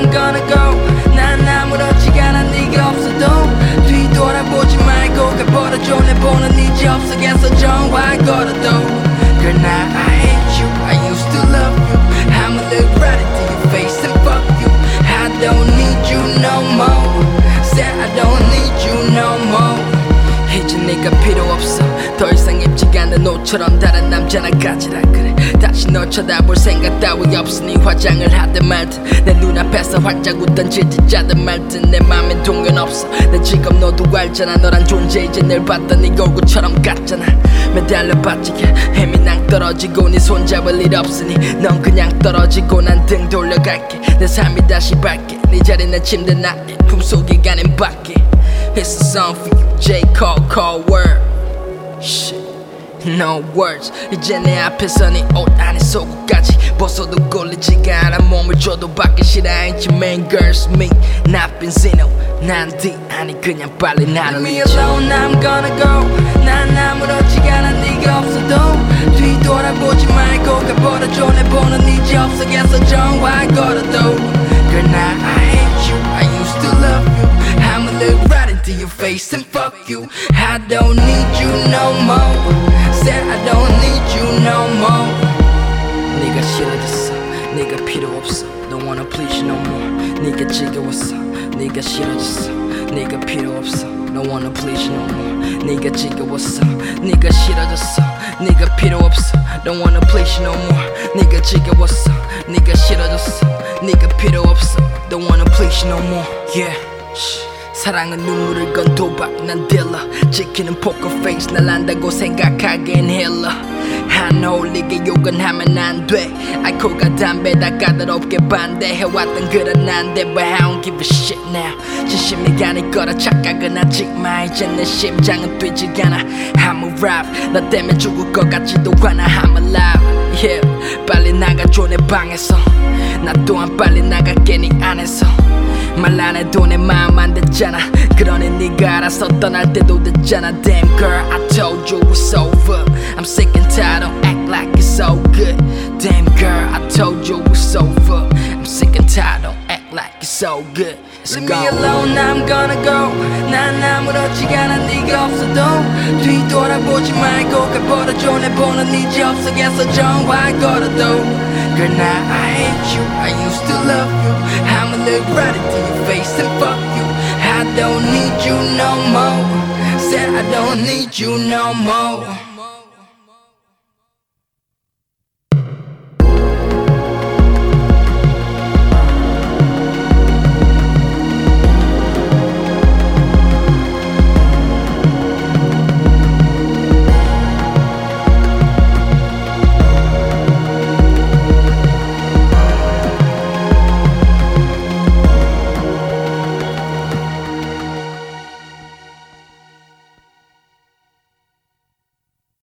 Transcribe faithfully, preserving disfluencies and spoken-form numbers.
I'm gonna go. 난 아무렇지가 않아 네가 없어도 뒤돌아보지 말고 가버려줘. 내 보는 이제 없어겠어 정말 걸어도. Girl now I hate you, I used to love you. I'ma look right into your face and fuck you. I don't need you no more. Said I don't need you no more. 이제 네가 필요 없어. 더 이상 입지가 않는 옷처럼 다른 남자나 가지라 그래. 다시 널 쳐다볼 생각 따위 없으니 화장을 하든 말든 내 눈앞에서 활짝 웃던 질질짜든 말든 내 맘엔 동요는 없어. 내 직업 너도 알잖아. 너란 존재 이제 늘 봤던 네 얼굴처럼 같잖아. 매달려봤지 힘이 낭 떨어지고 네 손잡을 일 없으니 넌 그냥 떨어지고 난 등 돌려갈게. 내 삶이 다시 밝게 네 자리 내 침대 나의 품속에 가는 밖에. It's a song for you, J. Cole, Cole word. Shit, no words. 이제 내 앞에서 네 옷 안에 속옷까지 벗어도 꼴리지가 않아. 몸을 줘도 받기 싫어. ain't your main girls me. 나 벤지노, 난 D 아니 그냥 빨리 나를 Leave me alone, I'm gonna go. 난 아무렇지가 않아 네가 없어도 뒤돌아보지 말고 가버려줘. 내 보는 이제 없어겠어 정말 걸어도. Girl now I hate you, I used to love you. I'ma look right into your face and fuck you. I don't need you no more. Said I don't need you no more. 네가 싫어졌어, 네가 필요 없어. Don't wanna please you no more. 네가 지겨웠어, 네가 싫어졌어, 네가 필요 없어. Don't wanna please you no more. 네가 지겨웠어, 네가 싫어졌어, 네가 필요 없어. Don't wanna please you no more. 네가 지겨웠어, 네가 싫어졌어, 네가 필요 없어. Don't wanna please you no more. Yeah. 사랑은 눈물을 건 도박 난 딜러. 지키는 포커 페이스 날 안다고 생각하기엔 힐러. 안 어울리게 욕은 하면 안돼. 알코올과 담배 다 까다롭게 반대해왔던 그런 난데 But I don't give a shit now. 진심이 아닐 거라 착각은 하지마. 이제 내 심장은 뛰지 않아. I'm a rap. 너 때문에 죽을 것 같지도 않아. I'm alive. Yeah. 빨리 나가줘 내 방에서. 나 또한 빨리 나갈게 네 안에서. 말 안 해도 내 마음 안 됐잖아. 그러니 네가 알아서 떠날 때도 됐잖아. Damn girl I told you it's over. I'm sick and tired don't act like it's so good. Damn girl I told you it's over. I'm sick and tired don't act like it's so good. Let's Leave go. me alone, I'm gonna go. 난 아무렇지가 않아 네가 없어도 뒤돌아보지 말고 가버려줘. 내 보는 이제 없어겠어 정말 걸어도. Girl now I hate you, I used to love you. I'ma look right into your face and fuck you. I don't need you no more. Said I don't need you no more.